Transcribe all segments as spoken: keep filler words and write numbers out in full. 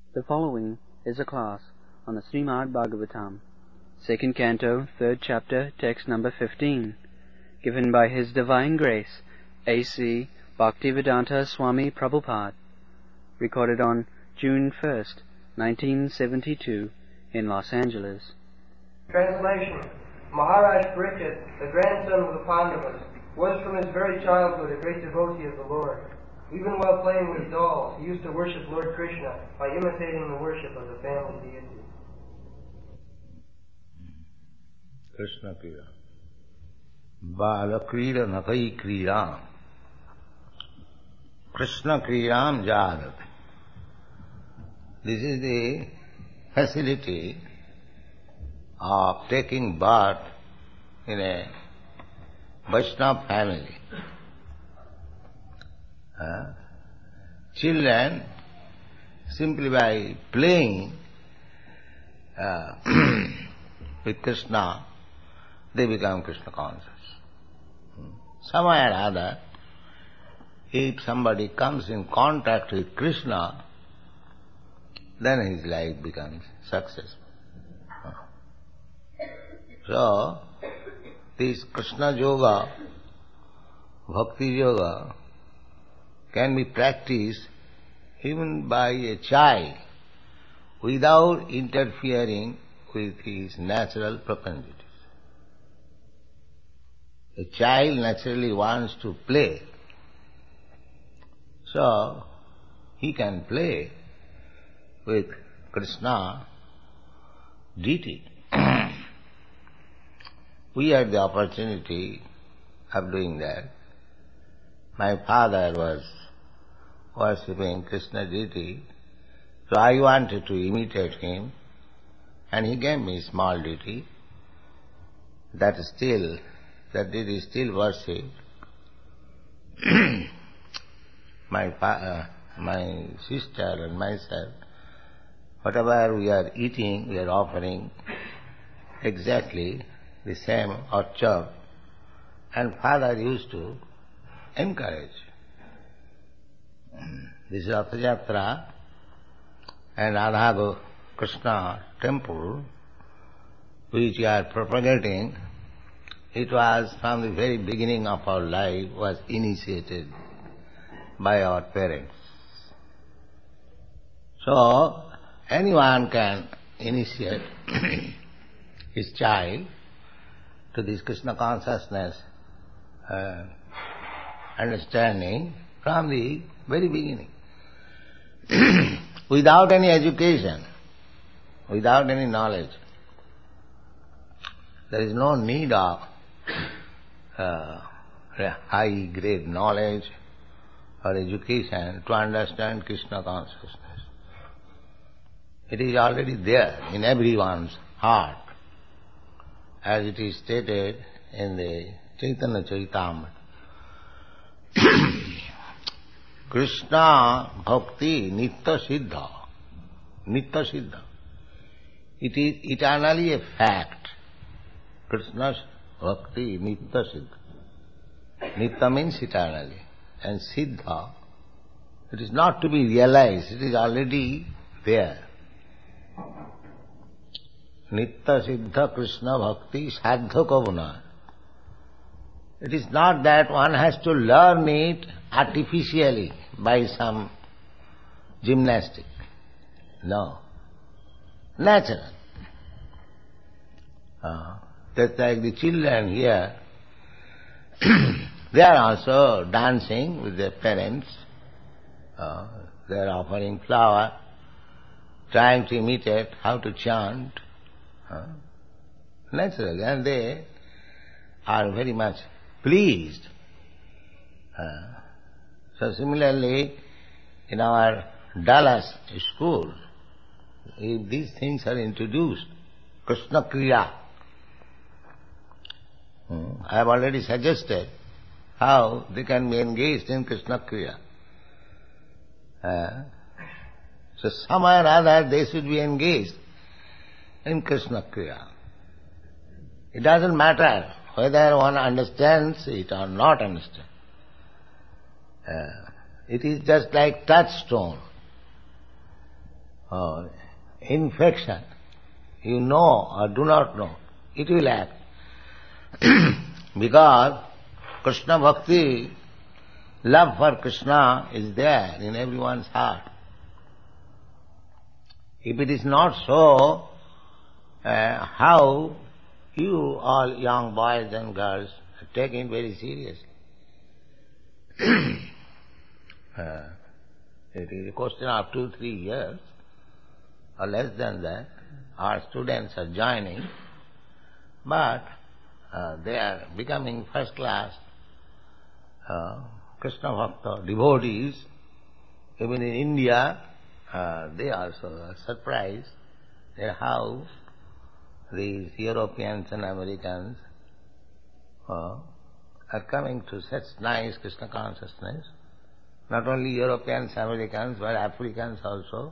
The following is a class on the Srimad Bhagavatam, second canto, third chapter, text number fifteen, given by His Divine Grace, A C Bhaktivedanta Swami Prabhupada, recorded on June first, nineteen seventy-two, in Los Angeles. Translation. Maharaj Parikshit, the grandson of the Pandavas, was from his very childhood a great devotee of the Lord. Even while playing with dolls, he used to worship Lord Krishna by imitating the worship of the family deity. Krishna Kriya. Bala Kriya Nakai Kriya. Krishna Kriyam Jadat. This is the facility of taking birth in a Vaishnava family. Uh, children, simply by playing uh, with Krishna, they become Krishna conscious. Somewhere or other, if somebody comes in contact with Krishna, then his life becomes successful. So, this Krishna Yoga, Bhakti Yoga, can be practiced even by a child without interfering with his natural propensities. A child naturally wants to play, so he can play with Krishna deity. We had the opportunity of doing that. My father was worshipping Krishna deity, so I wanted to imitate him, and he gave me a small deity. That is still, that deity is still worshipped. my uh, my sister and myself, whatever we are eating, we are offering exactly the same orchard, and father used to encourage. This is Ratha Yatra and Radha Krishna temple, which we are propagating. It was from the very beginning of our life, was initiated by our parents. So, anyone can initiate his child to this Krishna consciousness uh, understanding from the very beginning. Without any education, without any knowledge. There is no need of uh, high-grade knowledge or education to understand Krishna consciousness. It is already there in everyone's heart, as it is stated in the Chaitanya Charitamrita. Krishna Bhakti Nitya Siddha. Nitya Siddha. It is eternally a fact. Krishna's Bhakti Nitya Siddha. Nitya means eternally. And Siddha, it is not to be realized, it is already there. Nitya Siddha Krishna Bhakti Sadha Kavuna. It is not that one has to learn it artificially by some gymnastic. No. Natural. Uh, that's like the children here. They are also dancing with their parents. Uh, they are offering flower, trying to imitate how to chant. Uh, naturally. And they are very much pleased. Uh, so similarly, in our Dallas school, if these things are introduced, Krishna Kriya, hmm, I have already suggested how they can be engaged in Krishna Kriya. Uh, so somewhere or other they should be engaged in Krishna Kriya. It doesn't matter whether one understands it or not understands. Uh, it is just like touchstone. uh, infection, you know or do not know, it will act. Because Krishna Bhakti, love for Krishna is there in everyone's heart. If it is not so, uh, how you all young boys and girls take it very seriously? uh, it is a question of two, three years or less than that. Our students are joining, but uh, they are becoming first class uh, Krishna Bhakta devotees. Even in India, uh, they also are surprised at how these Europeans and Americans uh, are coming to such nice Krishna consciousness. Not only Europeans, Americans, but Africans also.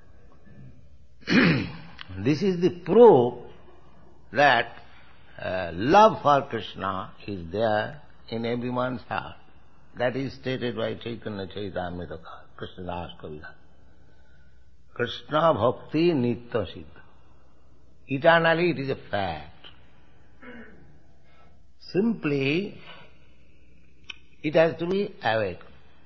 This is the proof that uh, love for Krishna is there in everyone's heart. That is stated by Chaitanya Charitamrita, Krishna Das Kavita. Krishna Bhakti Nitya Siddha. Eternally it is a fact. Simply, it has to be awake.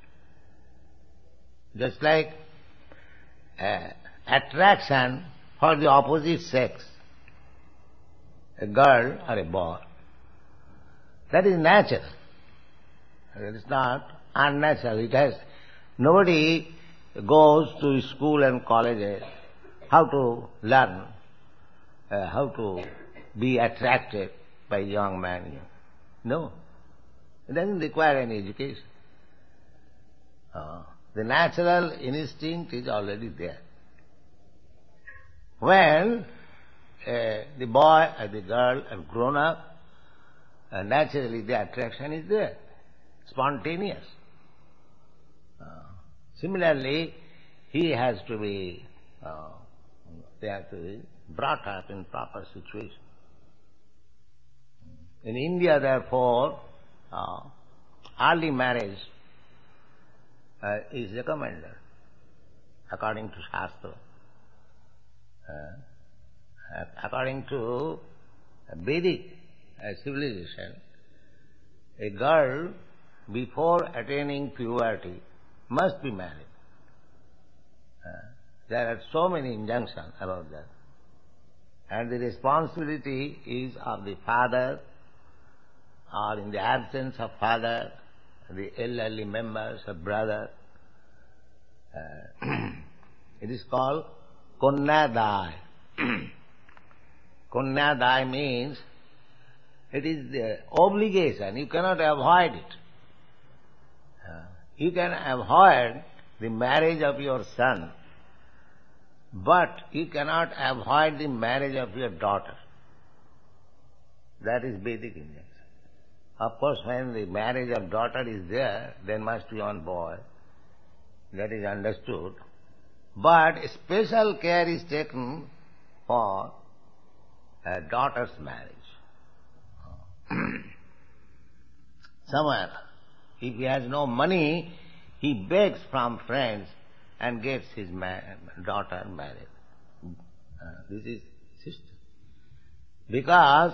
Just like uh, attraction for the opposite sex, a girl or a boy, that is natural. It is not unnatural. It has, nobody goes to school and colleges how to learn, uh, how to be attracted by young man. No. It doesn't require any education. Uh, the natural instinct is already there. When uh, the boy or the girl have grown up, uh, naturally the attraction is there, spontaneous. Uh, similarly, he has to be, uh, they have to be brought up in proper situation. In India, therefore, uh, early marriage uh, is recommended according to Shastra. Uh, according to Vedic uh, civilization, a girl before attaining puberty must be married. Uh, there are so many injunctions about that. And the responsibility is of the father, or in the absence of father, the elderly members, a brother. Uh, it is called Kanyadai. Kanyadai means it is the obligation. You cannot avoid it. Uh, you can avoid the marriage of your son, but you cannot avoid the marriage of your daughter. That is Vedic injunction. Of course, when the marriage of daughter is there, there must be one boy. That is understood. But special care is taken for a daughter's marriage. Somewhere, if he has no money, he begs from friends and gets his ma daughter married. Uh, this is system. Because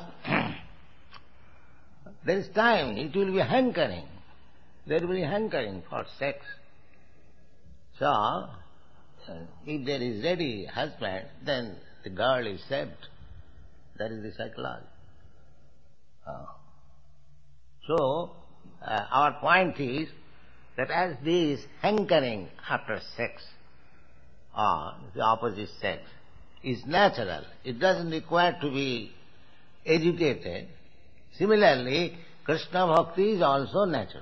there is time, it will be hankering. There will be hankering for sex. So, uh, if there is ready husband, then the girl is saved. That is the psychology. Uh, so, uh, our point is that as this hankering after sex, or the opposite sex, is natural, it doesn't require to be educated. Similarly, Krishna Bhakti is also natural.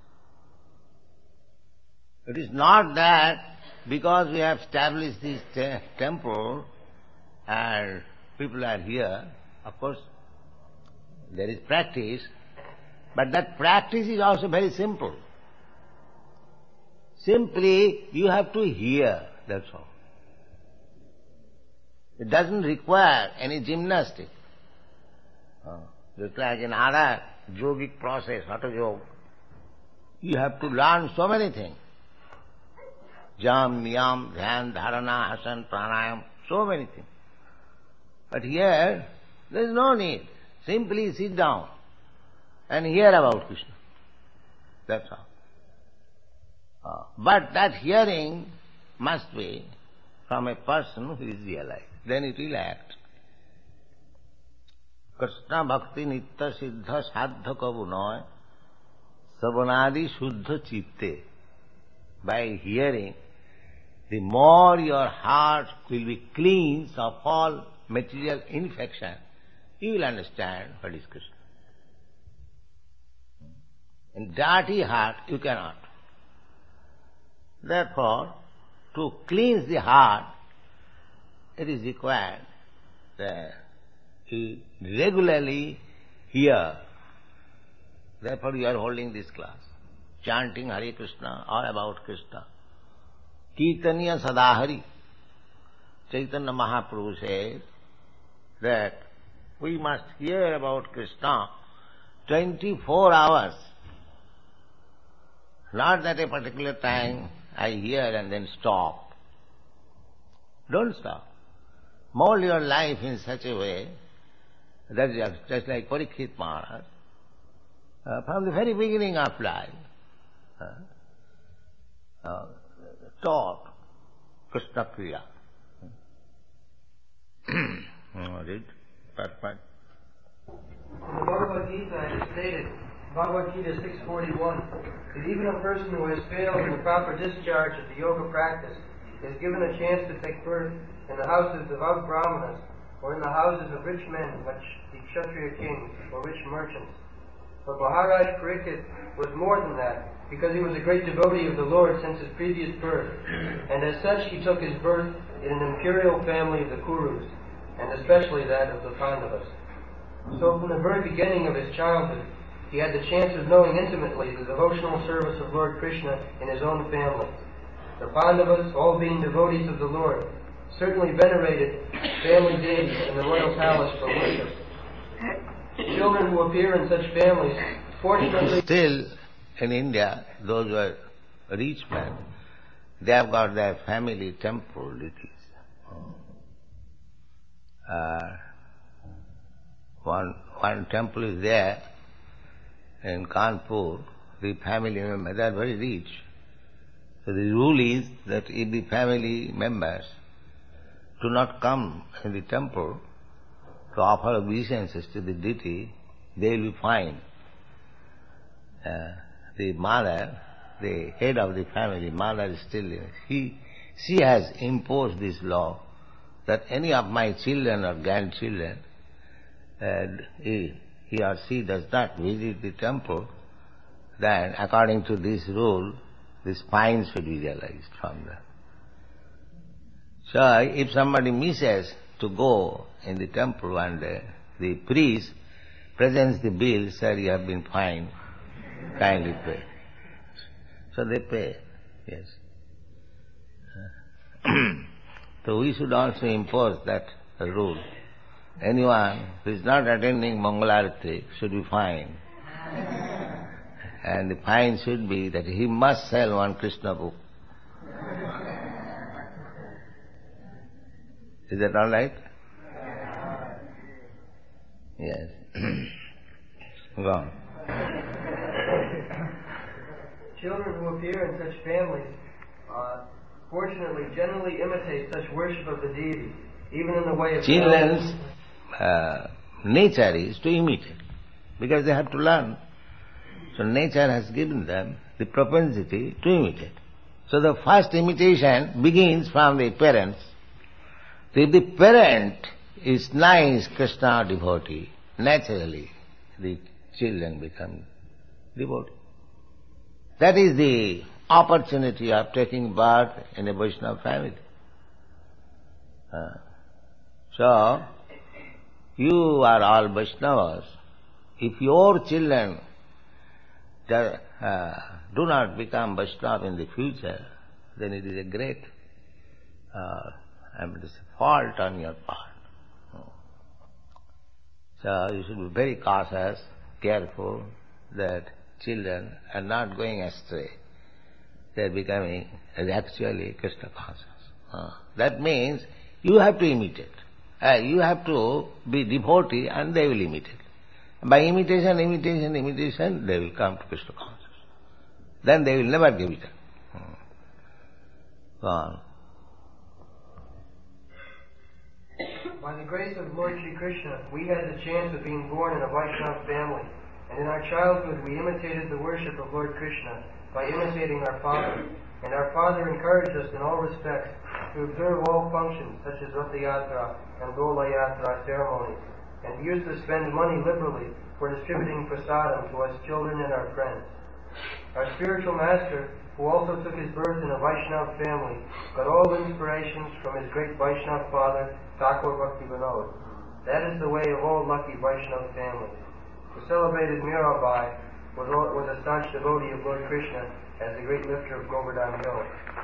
It is not that because we have established this te temple and people are here, of course, there is practice, but that practice is also very simple. Simply, you have to hear, that's all. It doesn't require any gymnastics. Uh, just like in other yogic process, Hatha Yoga, you have to learn so many things. jam, niyam, dhyan, dharana, asana, pranayam, so many things. But here, there is no need. Simply sit down and hear about Krishna. That's all. Uh, but that hearing must be from a person who is realized. Then it will act. Krishna bhakti nitta siddha sadha kavunoy savanadi shuddha chitte. By hearing, the more your heart will be cleansed of all material infection, you will understand what is Krishna. In dirty heart, you cannot. Therefore, to cleanse the heart, it is required that you regularly hear. Therefore, you are holding this class, chanting Hare Krishna, all about Krishna. Kirtaniya Sadahari. Chaitanya Mahaprabhu says that we must hear about Krishna twenty-four hours. Not that a particular time I hear and then stop. Don't stop. Mold your life in such a way that you are just like Parikshit Maharaj, uh, from the very beginning of life, uh, uh, taught Krishna Kriya. Read that part. In the Bhagavad Gita it is stated, Bhagavad Gita six forty-one, that even a person who has failed in the proper discharge of the yoga practice is given a chance to take birth in the houses of out-brahmanas, or in the houses of rich men, like the Kshatriya kings, or rich merchants. But Maharaj Parikshit was more than that, because he was a great devotee of the Lord since his previous birth, and as such he took his birth in an imperial family of the Kurus, and especially that of the Pandavas. So from the very beginning of his childhood, he had the chance of knowing intimately the devotional service of Lord Krishna in his own family. The Pandavas, all being devotees of the Lord, certainly venerated family deities in the royal palace for worship. Children who appear in such families, fortunately... Still, in India, those who are rich men, they have got their family temple deities. Uh, one, one temple is there in Kanpur, the family members, they are very rich. So the rule is that if the family members do not come in the temple to offer obeisances to the deity, they will be fined. Uh, the mother, the head of the family, mother is still, he, she has imposed this law that any of my children or grandchildren, uh, he, he or she does not visit the temple, then according to this rule, this fine should be realized from them. So if somebody misses to go in the temple and uh, the priest presents the bill, sir, you have been fined, kindly pay. So they pay, yes. So we should also impose that rule. Anyone who is not attending Mangalarati should be fined. And the fine should be that he must sell one Krishna book. Is that all right? Yes. Go on. Children who appear in such families, uh, fortunately, generally imitate such worship of the deity, even in the way of... Children's uh, nature is to imitate, because they have to learn. So nature has given them the propensity to imitate. So the first imitation begins from the parents. If the parent is nice Krishna devotee, naturally the children become devotee. That is the opportunity of taking birth in a Vaishnava family. Uh, so, you are all Vaishnavas. If your children do, uh, do not become Vaishnava in the future, then it is a great uh, I mean, it is a fault on your part. So you should be very cautious, careful that children are not going astray. they are becoming as actually Krishna conscious. Uh, that means you have to imitate. Uh, you have to be devotee and they will imitate. By imitation, imitation, imitation, they will come to Krishna consciousness. Then they will never give it up. Hmm. Go on. By the grace of Lord Sri Krishna, we had the chance of being born in a Vaishnava family, and in our childhood we imitated the worship of Lord Krishna by imitating our father. And our father encouraged us in all respects to observe all functions such as Ratha Yatra and Dola Yatra ceremonies, and he used to spend money liberally for distributing prasadam to us children and our friends. Our spiritual master, who also took his birth in a Vaishnava family, got all inspirations from his great Vaishnava father, Thakur Bhakti Vinod. That is the way of all lucky Vaishnava families. The celebrated Mirabai was, was a staunch devotee of Lord Krishna as the great lifter of Govardhan Hill.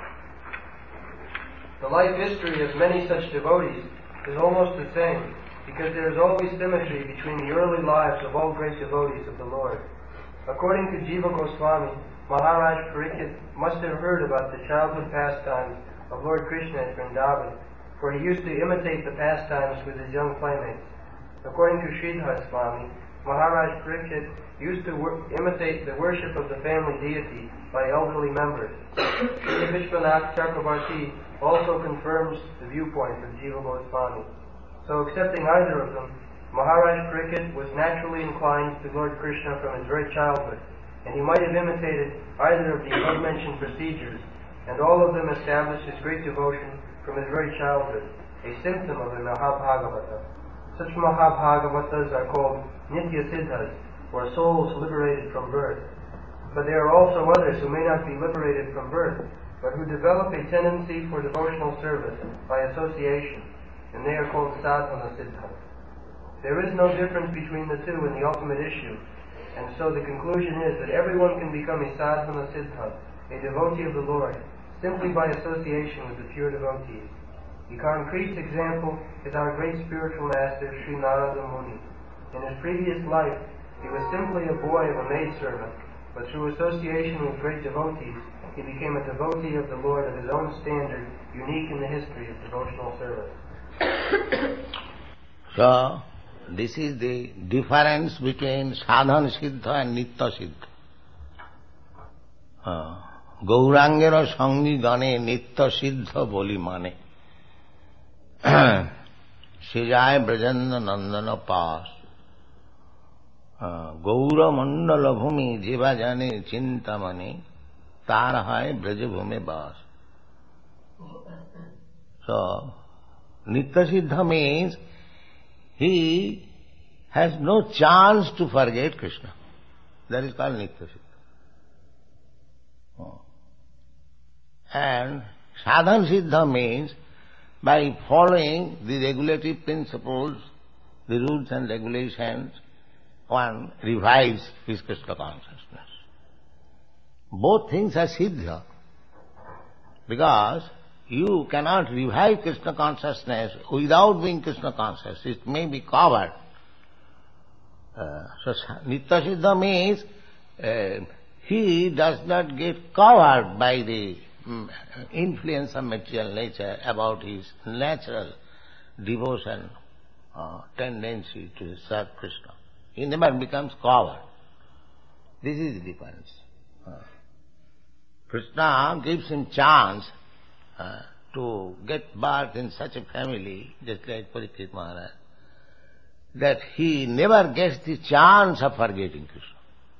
The life history of many such devotees is almost the same, because there is always symmetry between the early lives of all great devotees of the Lord. According to Jiva Goswami, Maharaj Parikshit must have heard about the childhood pastimes of Lord Krishna at Vrindavan, for he used to imitate the pastimes with his young playmates. According to Sridhar Swami, Maharaj Parikshit used to wor- imitate the worship of the family deity by elderly members. Sri Vishwanath Chakrabarti also confirms the viewpoint of Jiva Goswami. So accepting either of them, Maharaj Parikshit was naturally inclined to Lord Krishna from his very childhood, and he might have imitated either of the above-mentioned procedures, and all of them established his great devotion from his very childhood, a symptom of the Mahabhagavata. Such Mahabhagavatas are called Nitya Siddhas, or souls liberated from birth. But there are also others who may not be liberated from birth, but who develop a tendency for devotional service by association, and they are called Sadhana Siddhas. There is no difference between the two in the ultimate issue, and so the conclusion is that everyone can become a Sadhana Siddha, a devotee of the Lord, simply by association with the pure devotees. The concrete example is our great spiritual master, Sri Narada Muni. In his previous life, he was simply a boy of a maidservant, but through association with great devotees, he became a devotee of the Lord of his own standard, unique in the history of devotional service. So, this is the difference between Sadhana Siddha and Nitya Siddha. Uh, Gaurangera Sangi Gane Nitya Siddha Boli Mane Sijay Brajanda Nandana Pas Gaura Mandala Bhumi Jiva Jane Chintamani Tar Hai Braja Bhume Bas. So, Nitya Siddha means he has no chance to forget Krishna. That is called Nitya Siddha. Oh. And Sadhana Siddha means by following the regulative principles, the rules and regulations, one revives his Krishna consciousness. Both things are Siddha, because you cannot revive Krishna consciousness without being Krishna conscious. It may be covered. Uh, so Nitya Siddha means uh, he does not get covered by the um, influence of material nature about his natural devotion, uh, tendency to serve Krishna. He never becomes covered. This is the difference. Uh, Krishna gives him chance uh, to get birth in such a family, just like Parikshit Maharaj, that he never gets the chance of forgetting Krishna.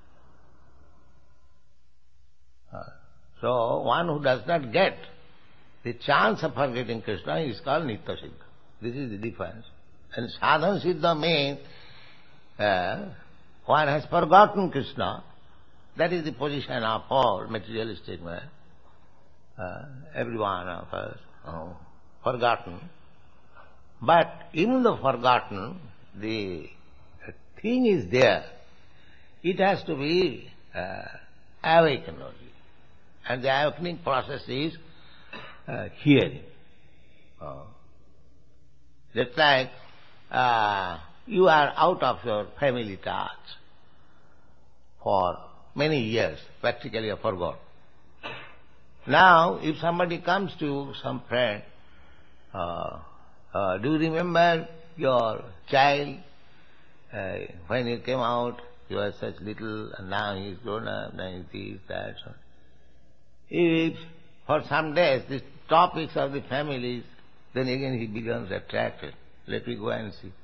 Uh, so one who does not get the chance of forgetting Krishna is called Nitya Siddha. This is the difference. And Sadhana Siddha means uh, one has forgotten Krishna. That is the position of all materialistic men. Uh, every one of us oh, forgotten. But in the forgotten, the thing is there. It has to be uh, awakened only. And the awakening process is uh, hearing. Uh, just like uh, you are out of your family touch for many years, practically you forgot. Now, if somebody comes to you, some friend, uh, uh, do you remember your child? Uh, when he came out, he was such little, and now he is grown up, now he is that. So, if for some days these topics of the families, then again he becomes attracted. Let me go and see.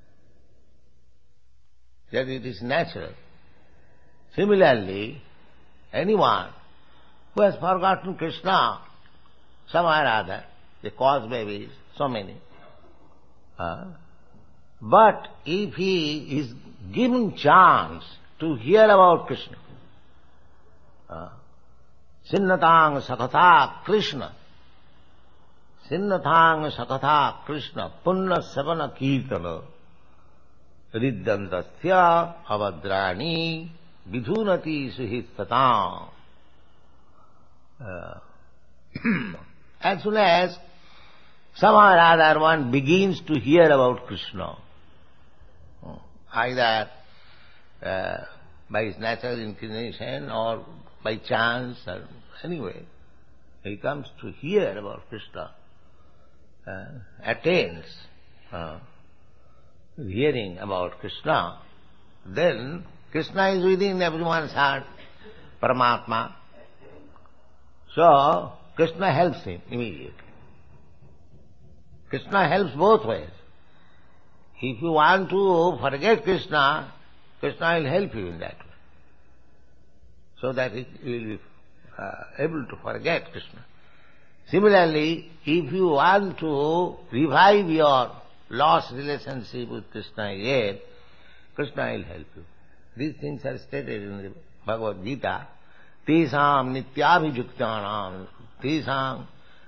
That it is natural. Similarly, anyone who has forgotten Krishna, somewhere or other, the cause may be so many. Uh, but if he is given chance to hear about Krishna, uh, Sinnatang Sakatha Krishna, Sinnatang Sakatha Krishna, Punna Savana Kirtana, Riddantasya Avadrani, Vidhunati Suhistatam. Uh, as soon as somehow or other one begins to hear about Krishna, either uh, by his natural inclination or by chance or anyway, he comes to hear about Krishna, uh, attains uh, hearing about Krishna, then Krishna is within everyone's heart, Paramatma. So, Krishna helps him immediately. Krishna helps both ways. If you want to forget Krishna, Krishna will help you in that way, so that you will be uh, able to forget Krishna. Similarly, if you want to revive your lost relationship with Krishna again, Krishna will help you. These things are stated in the Bhagavad Gita. Tesam nityabhijuktanam, tesam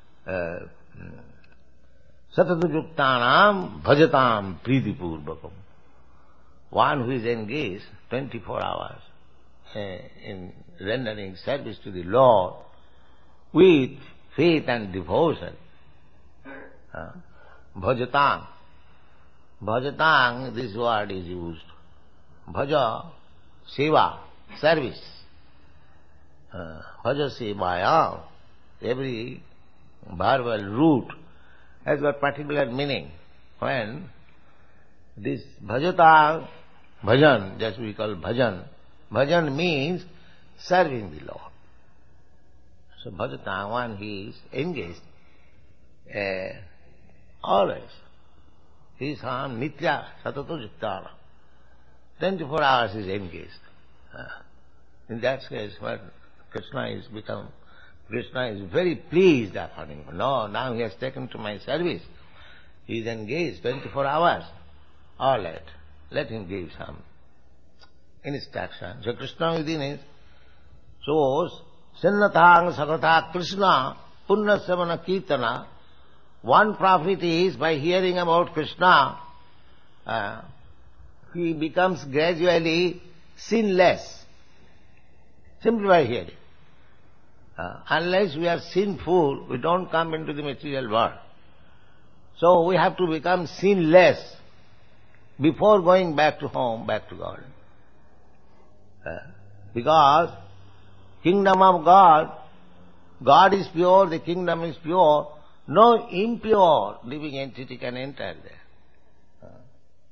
satadujuktanam bhajatam pridipurvakam. One who is engaged twenty-four hours uh, in rendering service to the Lord with faith and devotion. Uh, bhajatam. Bhajatam, this word is used. Bhaja, seva, service. Uh, Bhaja sevaya, every verbal root has got particular meaning. When this bhajata, bhajan, just we call bhajan, bhajan means serving the Lord. So bhajata, one he is engaged uh, always. He is on nitya satato jittana. twenty-four hours is engaged. Uh, in that case, when Krishna is become, Krishna is very pleased upon him. No, now he has taken to my service. He is engaged twenty-four hours. All right, let him give some instruction. So Krishna within is, so Sinnatang Sakatha Krishna, Punna Savana Kirtana. One profit is by hearing about Krishna, uh, he becomes gradually sinless, simply by hearing. Uh, unless we are sinful, we don't come into the material world. So we have to become sinless before going back to home, back to God. Uh, because kingdom of God, God is pure, the kingdom is pure, no impure living entity can enter there. Uh,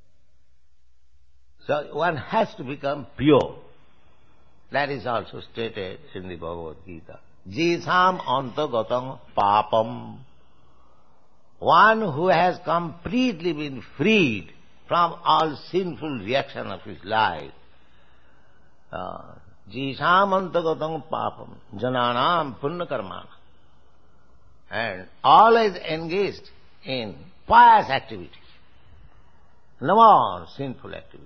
so one has to become pure. That is also stated in the Bhagavad Gita. Jisam antagatam papam. One who has completely been freed from all sinful reaction of his life. Jisam antagatam papam. Jananam punna karmana. And always engaged in pious activities. No more sinful activities.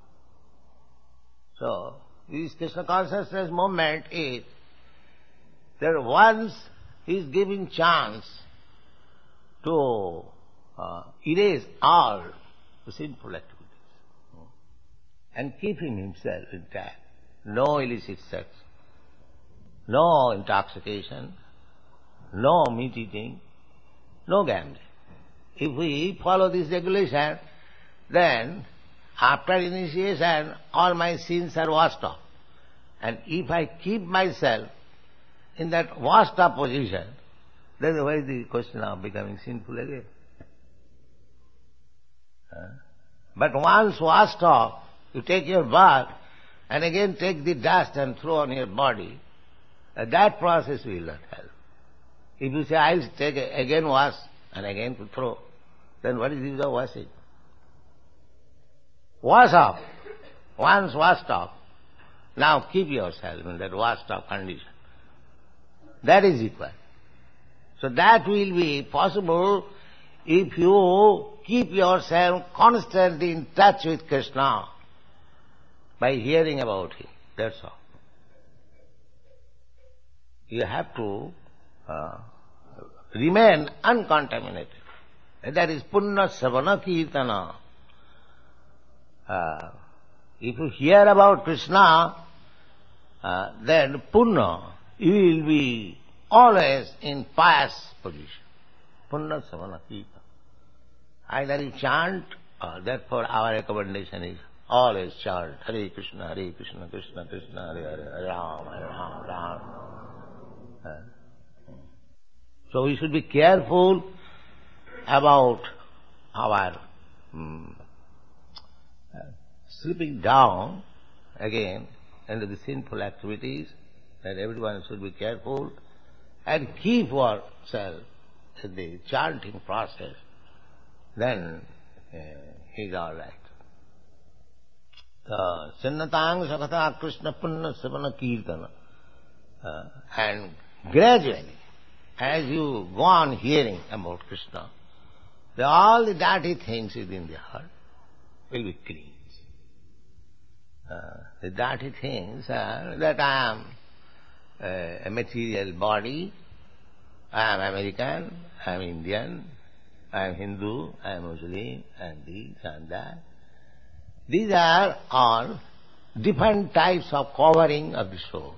So, this Krishna consciousness movement is that once he is given chance to uh, erase all the sinful activities and keeping himself intact. No illicit sex, no intoxication, no meat eating, no gambling. If we follow this regulation, then after initiation all my sins are washed off. And if I keep myself in that washed up position, then why is the question of becoming sinful again? Huh? But once washed off, you take your bath and again take the dust and throw on your body, uh, that process will not help. If you say, I'll take a, again wash and again to throw, then what is the use of washing? Wash off. Once washed off, now keep yourself in that washed off condition. That is required. So that will be possible if you keep yourself constantly in touch with Krishna by hearing about him. That's all. You have to uh, remain uncontaminated. That is punna savana kirtana. Uh, if you hear about Krishna, uh, then punna, you will be always in pious position. Punna savana kirtana. Either you chant, or therefore our recommendation is always chant Hare Krishna, Hare Krishna, Krishna Krishna, Hare Hare, Hare Ram, Hare Ram, Ram. Uh, So we should be careful about our um, uh, slipping down again into the sinful activities, that everyone should be careful and keep oneself in the chanting process. Then uh, he's all right. Sinnatang sakata Krishna punna savana kirtana. Uh, and gradually, as you go on hearing about Krishna, the, all the dirty things within the heart will be cleansed. Uh, the dirty things are that I am uh, a material body, I am American, I am Indian, I am Hindu, I am Muslim, and this and that. These are all different types of covering of the soul.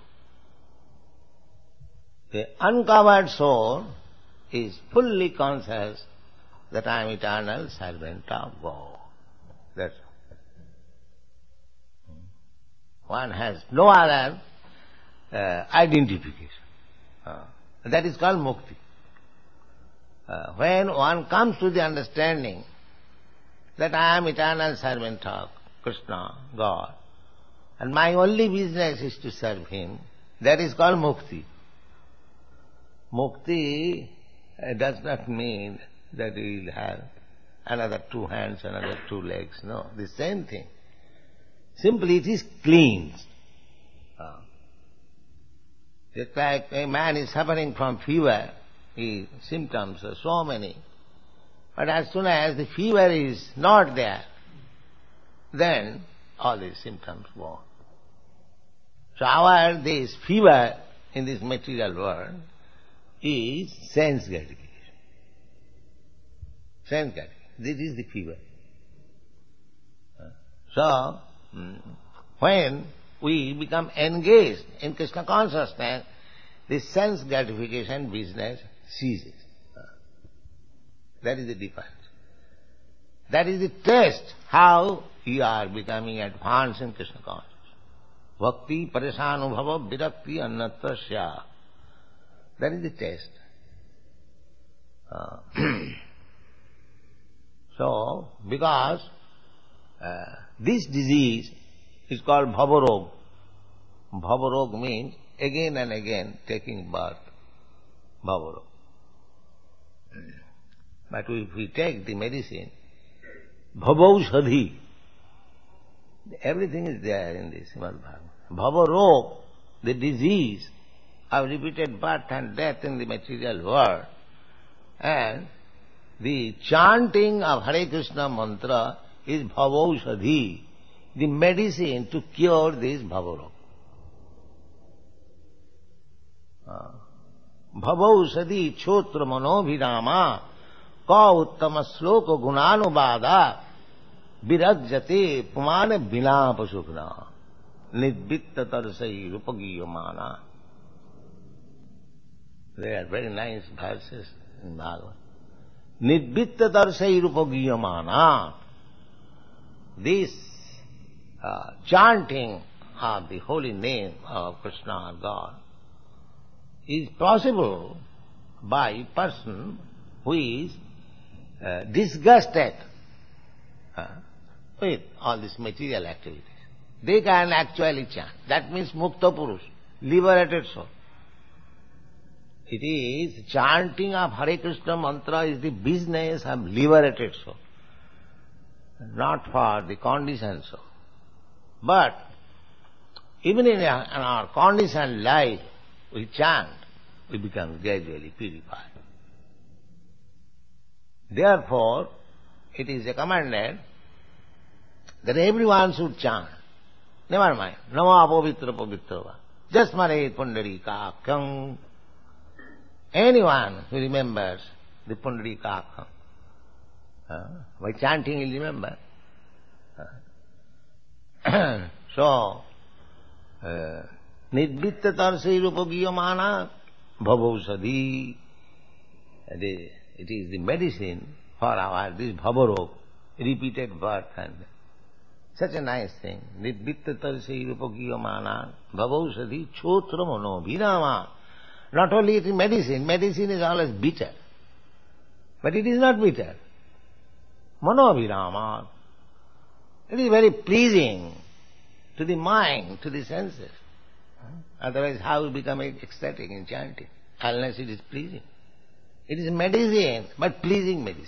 The uncovered soul is fully conscious that I am eternal servant of God. That's all. One has no other uh, identification. Uh, that is called mukti. Uh, when one comes to the understanding that I am eternal servant of Krishna, God, and my only business is to serve Him, that is called mukti. Mukti uh, does not mean that we will have another two hands, another two legs. No, the same thing. Simply it is cleansed. Uh, just like a man is suffering from fever, his symptoms are so many. But as soon as the fever is not there, then all these symptoms go on. So our this fever in this material world is sense gratification. Sense gratification. This is the fever. So, when we become engaged in Krishna consciousness, this sense gratification business ceases. That is the difference. That is the test how you are becoming advanced in Krishna consciousness. Bhakti paresanubhava virakti annatrasya. That is the test. Uh, so, because uh, this disease is called bhavarog. Bhavarog means again and again taking birth. Bhavarog. But if we take the medicine, bhavaushadhi, everything is there in this Srimad Bhagavatam. Bhavarog, the disease of repeated birth and death in the material world, and the chanting of Hare Krishna mantra is bhavaushadhi, the medicine to cure this bhavarog. Uh, bhavaushadhi chotra manobhirama ka uttama sloka gunanubada virajyate pumane vinapa sukna nidvitta tarsai rupagiyamana. They are very nice verses in Bhagavad. Nidvitta tarsai rupagiyamana. This uh, chanting of the holy name of Krishna, God, is possible by a person who is uh, disgusted uh, with all these material activities. They can actually chant. That means Mukta Purush, liberated soul. It is chanting of Hare Krishna mantra is the business of liberated soul, not for the conditioned soul. But even in our, in our conditioned life, we chant, we become gradually purified. Therefore, it is recommended that everyone should chant. Never mind. Nama apavitra pavitrava. Just mare pundarikakam. Anyone who remembers the pundarikakam, uh, by chanting he'll remember. Uh, so, nidvitta tarsai rupagiyamana bhavausadhi. It is the medicine for our this bhavarog, repeated birth and such a nice thing. Nidvitta tarsai rupagiyamana bhavausadhi chotra mano virama. Not only it is medicine, medicine is always bitter. But it is not bitter. Mano virama. It is very pleasing to the mind, to the senses. Otherwise, how will become ecstatic in chanting? Unless it is pleasing. It is medicine, but pleasing medicine.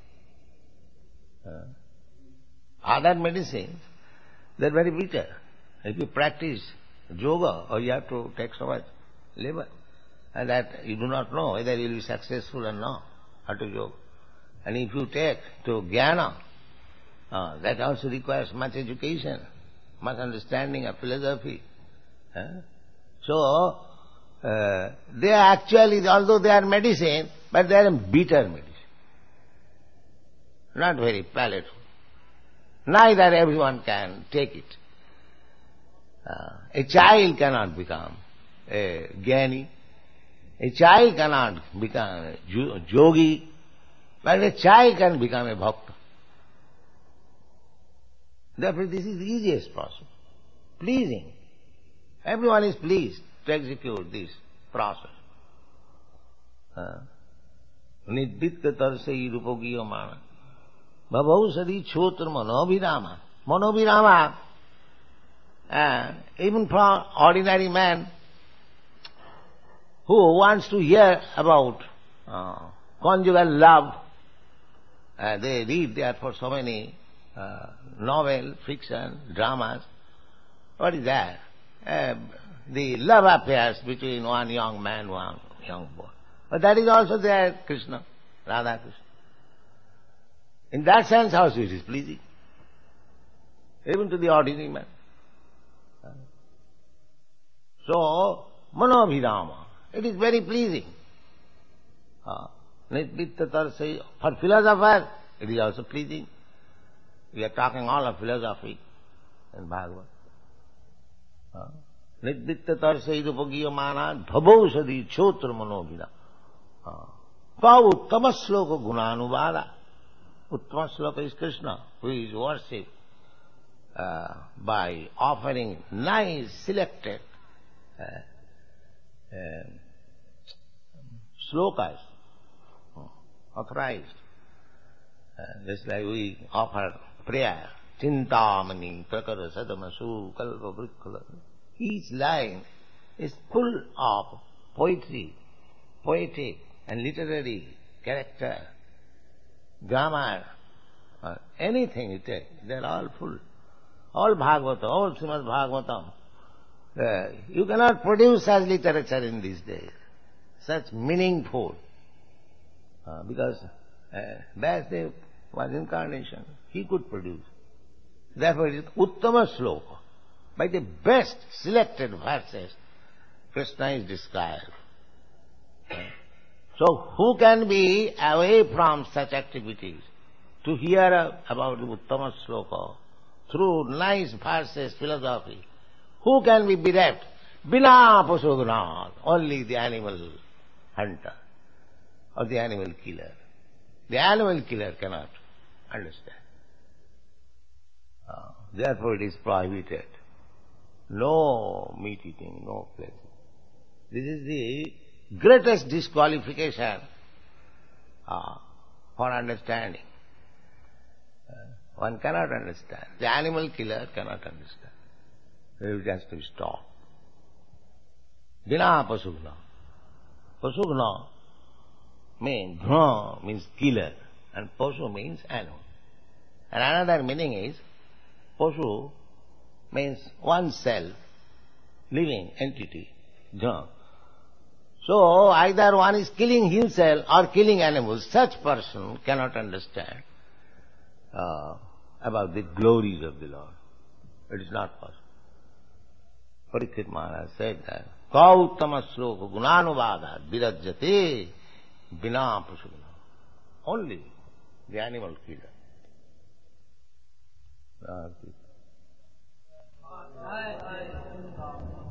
Uh, other medicines, they are very bitter. If you practice yoga, or you have to take so much labor, and that you do not know whether you will be successful or not, how to yoga. And if you take to jnana, uh, that also requires much education, much understanding of philosophy. Uh, so, uh, they are actually, although they are medicine, but they are bitter medicine. Not very palatable. Neither everyone can take it. Uh, a child cannot become a jnani. A child cannot become a yogi, but a child can become a bhakta. Therefore, this is the easiest process. Pleasing. Everyone is pleased to execute this process. Nidvitta tarsai rupagiyamana bhavausadhi chotra manobhirama. Manobhirama, uh, even for ordinary man who wants to hear about uh, conjugal love, uh, they read therefore so many uh, novel, fiction, dramas. What is that? Uh, the love affairs between one young man, one young boy. But that is also there, Krishna, Radha Krishna. In that sense also it is pleasing, even to the ordinary man. So, manobhirama, it is very pleasing. Nidvitta tarsai, for philosophers, it is also pleasing. We are talking all of philosophy in Bhagavad. Nidvitta tarsai rupagiyamana bhavausadhi chotra manobhira. Pa uttama sloka gunanuvada. Uttama sloka is Krishna, who is worshipped uh, by offering nice selected uh, uh, slokas, authorized. Uh, just like we offer prayer, Chintamani prakara sadamasu kalpa vrikkala. Each line is full of poetry, poetic and literary character, grammar, uh, anything you take, they are all full. All Bhagavatam, all Srimad Bhagavatam. Uh, you cannot produce such literature in these days, such meaningful, uh, because uh, Vasudev was incarnation, he could produce. Therefore it is Uttama Sloka. By the best selected verses, Krishna is described. So who can be away from such activities to hear about the Uttama Sloka through nice verses, philosophy? Who can be bereft? Bina pasodhanat, only the animal hunter or the animal killer. The animal killer cannot understand. Uh, therefore it is prohibited. No meat eating, no pleasure. This is the greatest disqualification uh, for understanding. Uh, one cannot understand. The animal killer cannot understand. It has to be stopped. Vina pasugna. Pasugna means, ghna means killer, and pasu means animal. And another meaning is, pasu means oneself, living entity, ghna. So either one is killing himself or killing animals. Such person cannot understand uh, about the glories of the Lord. It is not possible. Parikshit Maharaj said that, Kauttama sloka gunanuvada virajyate vina pasugna. Only the animal killer. Uh,